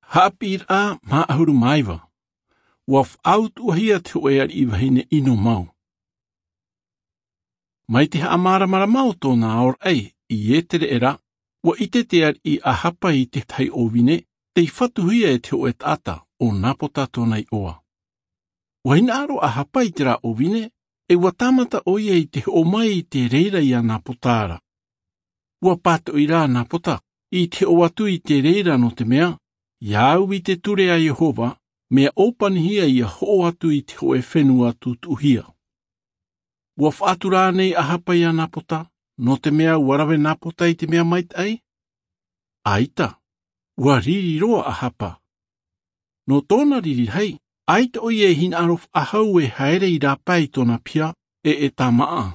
Hapir a maahuru maiva. Waf out uhia te oear I wahine ino mau. Mai te haamara mau tōna aor ei I etere era, wa ite te ar I ahapa I te tai ovine, te whatuhia e te oe tata o napota tōna I oa. Waina aro ahapa I te ra ovine, e watamata oia I te o mai I te reira I a napotara. Wa pato I rā napota, I te o atu I te reira no te mea, iau I te ture a Yehova, mea opanihia I a ho atu I te hoe whenua tutuhia. Wa whaatura nei ahapa I a napota, no te mea warawe napota I te mea mait ai? Aita, wa riri roa ahapa. No tōna riri hei, aita o ie hin arof ahau e haere I rā pai tōna pia e tamaa.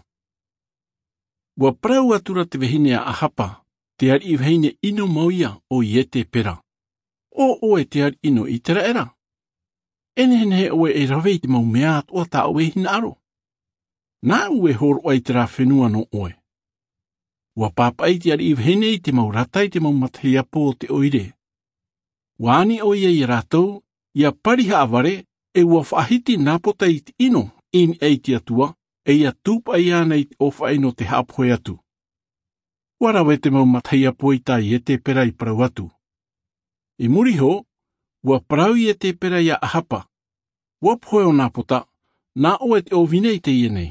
Wa prau atura te vehine a ahapa, te ar I vehine ino mauia o ie te pera. O oe te ar ino I tera era. Ene he oe e rawe I te mau mea atua ta oe hin aro. Nā ue hor oe te rā whenua no oe. Wa papai te ar I vehine I te mau ratai te mau matahia pō te oire. Wāni oia I rātou, ia pariha avare, e ua whaahiti napota I te ino, in ei te atua, e ia tūpa I ana I te ofa ino te haphoe atu. Warawe te mau matahia pō I tā I te pera I parau atu. I muri ho, ua parau I te pera I a ahapa. Ua phoe o napota, nā oe te o vinei te ienei.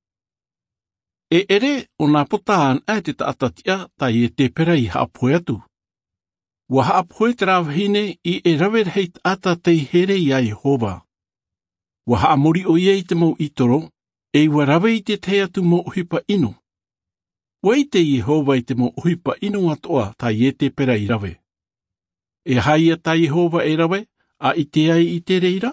E ere o napota an ai te taatatia ta I te pera I haphoe atu. Ua haphoe te rawahine I e rawer hei taata te here I a Yehova. Ua haamori o iei te mau itoro, e ua rawe I te te atu mo uhipa ino. Ua I te Yehova I te mo uhipa ino atoa ta I te pera I rawe. E haia ta Yehova e rawe, a I te ai I te reira?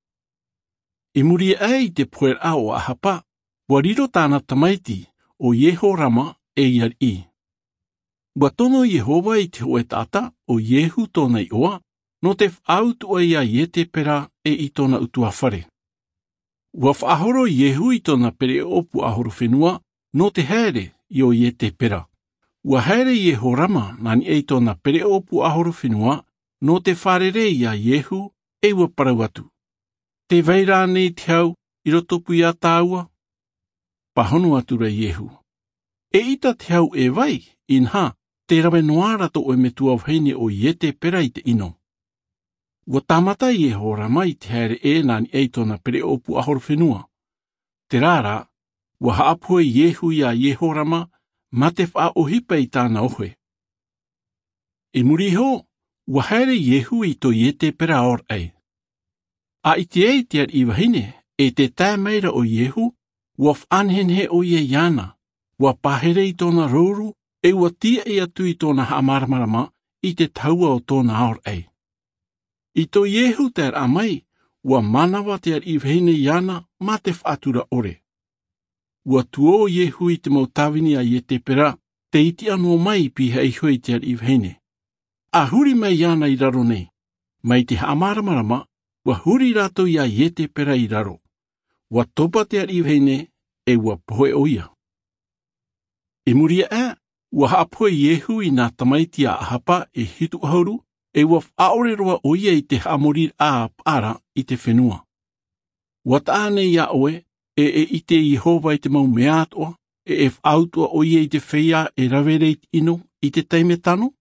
I muri ai te poer a o ahapa, ua riro tāna tamaiti o Yeho Rama e iar I. Ua tono Yehova I te hoe tata o Yehu tōna I oa, no te whautua ia I te pera e I tōna utua whare. Ua whaahoro Yehu I tōna pere opu ahoro whenua, no te haere I o I te pera. Ua haere Yeho Rama nani e tōna pere opu ahoro whenua, no te wharere I a Yehu e ua parau atu. Te veira nei te hau I rotopu I a tāua. Pahono atura Yehu. E ita te hau e vai, inha, te rawe noara to o metua whaine o I te pera I te ino. Ua tamata Yeho Rama I te haere e nani e tōna pere opu ahoro whenua. Te rāra, ua haapue Yehu I a Yeho Rama, ma te wha ohipa I tāna ohe. I muri ho, ua haere Yehu I to I te pera or ei. A I te ei te ar I wahine, e te tā meira o Yehu, ua whanhenhe o I iana, ua pahere I tōna rouru, e ua tia e atu I tōna haamaramarama I te taua o tōna or ei. I tō Yehu te ar amai, ua manawa te ar I wahine iana ma te whaatura ore. Ua tuo Yehu I te mau tawini a I te pera, te iti anō mai piha I hoi te ar I wahine. A huri mai iana I raro nei, mai te haamaramarama, ua huri rato I a I te pera I raro. Ua topa te ar I wahine, e ua pohe o ia. I muria e, ua haapoe Yehu I nā tamaiti a ahapa e hitu hauru, e ua whaore roa o ia I te haamorir a para I te whenua. Ua taane ia oe, e I te Yehova I te mau mea atoa, e whautua o ia I te whea e rawereit ino I te teime tano?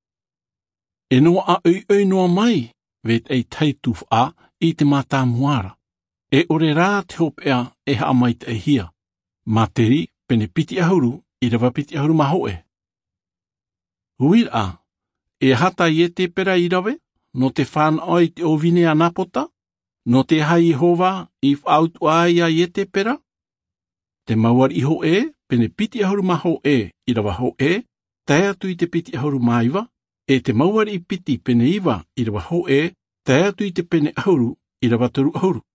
E noa a oi noa mai, vet ei taituf a I te mata muara. E ore rā te hopea e haamaita e hia. Materi pene piti ahuru I rawa piti ahuru mahoe. Huir a, e hata I te pera I rawe, no te whan oi te ovine a napota, no te hai Yehova I whautua ai a I te pera. Te mauar iho e, pene piti ahuru maho e, I rawa ho e, tae atu I te piti ahuru maiva, e te mauar I piti pene iwa I rawa ho e, tae atu I te pene ahuru I rawa toru ahuru.